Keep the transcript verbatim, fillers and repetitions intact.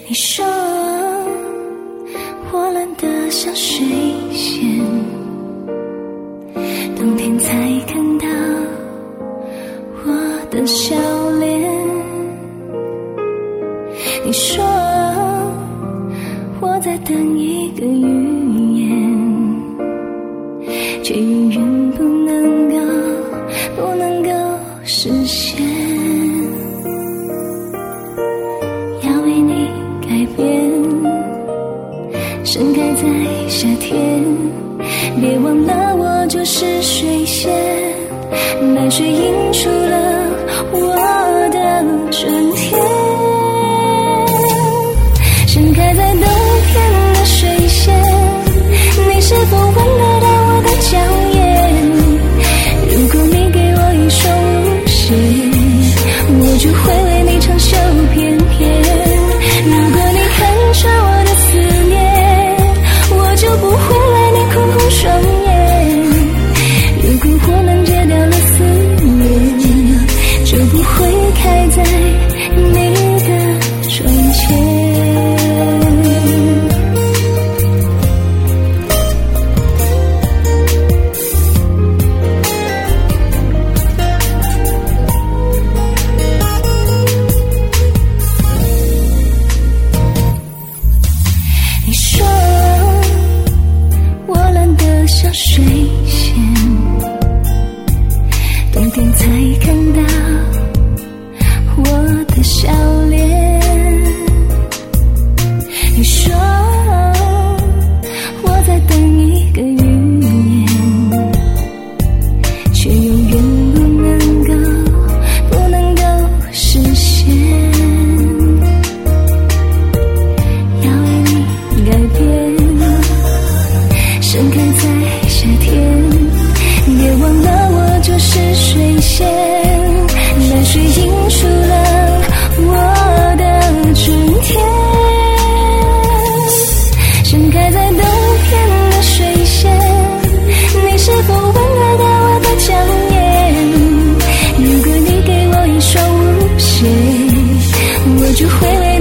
你说我冷得像水仙，冬天才看到我的笑脸。你说我在等一个预言，却永远不能够不能够实现。要为你改变，盛开在夏天，别忘了我就是水仙，白水映出了我的春天。盛开在冬天的水仙，你是否闻得到我的娇艳？如果你给我一双无限，我就会为你长袖翩翩。如果你看穿我的思念，我就不会为你哭红双眼。如果火能戒掉了思念，就不会开在你的窗前。你说我冷得像水仙，冬天才看到我的笑脸。你说我在等一个预言，却永远不能够不能够实现。要为你改变，盛开在夏天，别忘了我就是水仙，白水映出了我的春天。盛开在冬天的水仙，你是否闻得到我的娇艳？如果你给我一双无限，我就会为